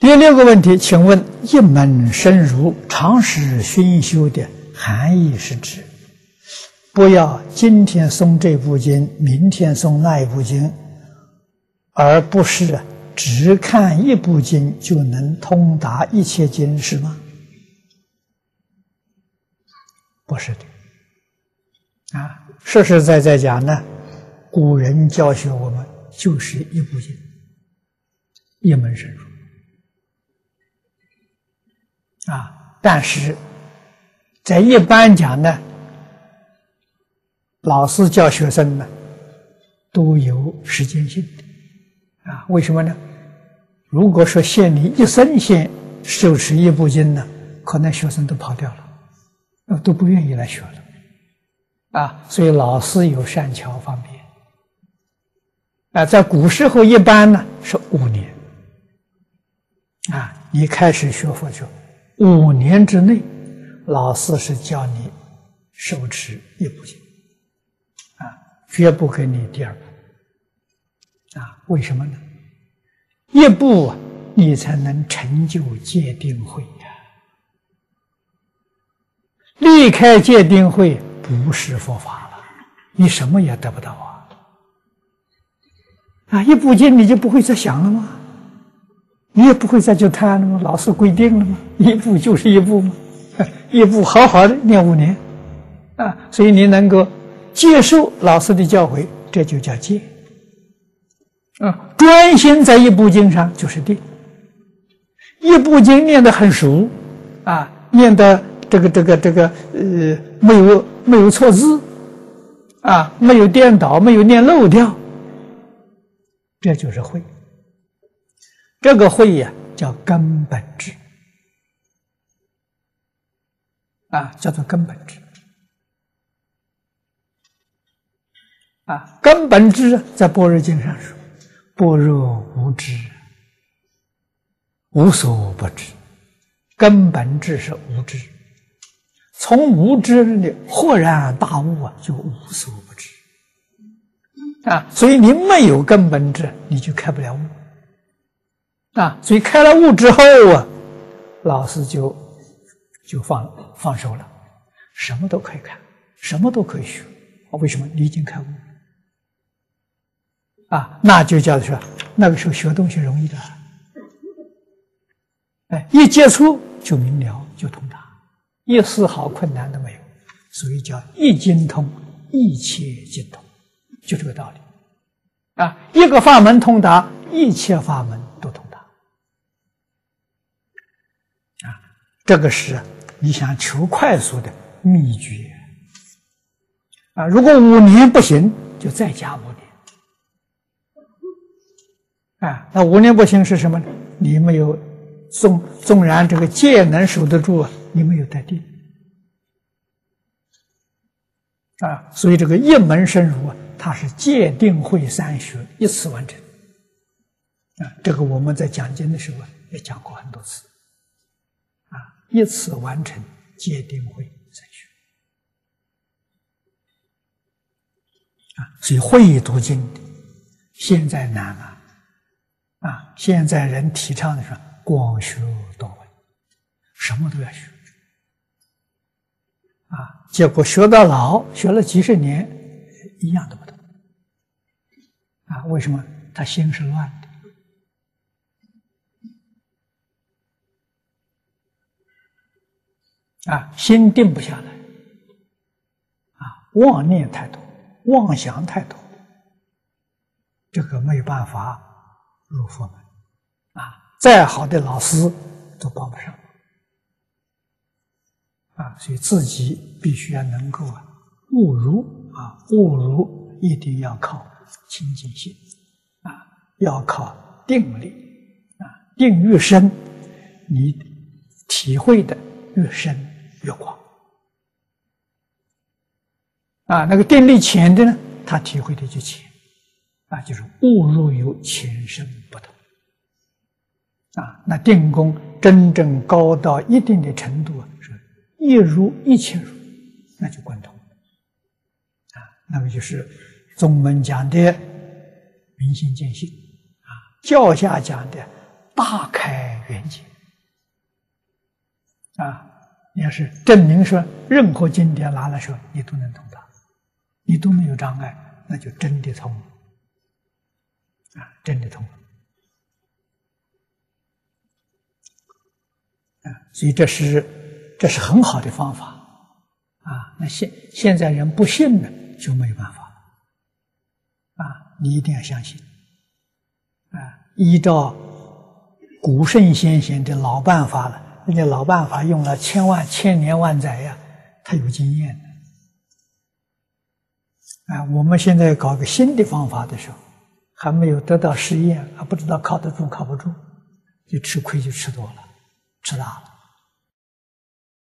第六个问题，请问一门深入、常识熏修的含义是指，不要今天诵这部经，明天诵那一部经，而不是只看一部经就能通达一切经，是吗？不是的。实实在在讲呢，古人教学我们就是一部经，一门深入。但是在一般讲呢，老师教学生呢都有时间性的为什么呢？如果说限你一生先受持一部经呢，可能学生都跑掉了，都不愿意来学了所以老师有善巧方便在古时候一般呢是5年你开始学佛学5年之内，老师是教你受持一部经绝不给你第二部为什么呢？一部你才能成就戒定慧离开戒定慧不是佛法了，你什么也得不到一部经你就不会再想了吗？你也不会再去贪了吗？老师规定了吗？一部就是一部吗？一部好好的念5年所以你能够接受老师的教诲，这就叫戒专心在一部经上就是定。一部经念得很熟念得这个没有错字没有颠倒，没有念漏掉，这就是慧。这个慧叫根本智叫做根本智根本智在般若经上说，般若无知，无所不知。根本智是无知，从无知的豁然大悟就无所不知所以你没有根本智，你就开不了悟所以开了悟之后老师就放手了，什么都可以看，什么都可以学为什么？你已经开悟那就叫做那个时候学东西容易的一接触就明了，就通达，一丝毫困难都没有，所以叫一经通，一切经通，就这个道理一个法门通达，一切法门都通达这个是你想求快速的秘诀如果5年不行，就再加5年那5年不行是什么呢？你没有纵然这个戒能守得住你没有得定所以这个一门深入它是戒定慧3学一次完成这个我们在讲经的时候也讲过很多次一次完成戒定慧3学所以会读经现在难现在人提倡的是广学多闻，什么都要学结果学到老，学了几十年一样都不懂为什么？他心是乱的心定不下来妄念太多，妄想太多，这个没有办法入佛门再好的老师都帮不上所以自己必须要能够悟入一定要靠清净心要靠定力定越深，你体会的越深越广那个定力浅的呢，他体会的就浅就是悟入有浅深不同那定功真正高到一定的程度是一入一切入，那就贯通那么就是宗门讲的明心见性教下讲的大开圆啊，你要是证明说任何经典拿来说，你都能通达，你都没有障碍，那就真的通了，啊，真的通了。所以这是很好的方法啊！那现在人不信呢，就没有办法啊！你一定要相信啊！依照古圣先贤的老办法了，人家老办法用了千年万载呀，他有经验的啊！我们现在搞个新的方法的时候，还没有得到试验，还不知道靠得住靠不住，就吃亏就吃多了，吃大了。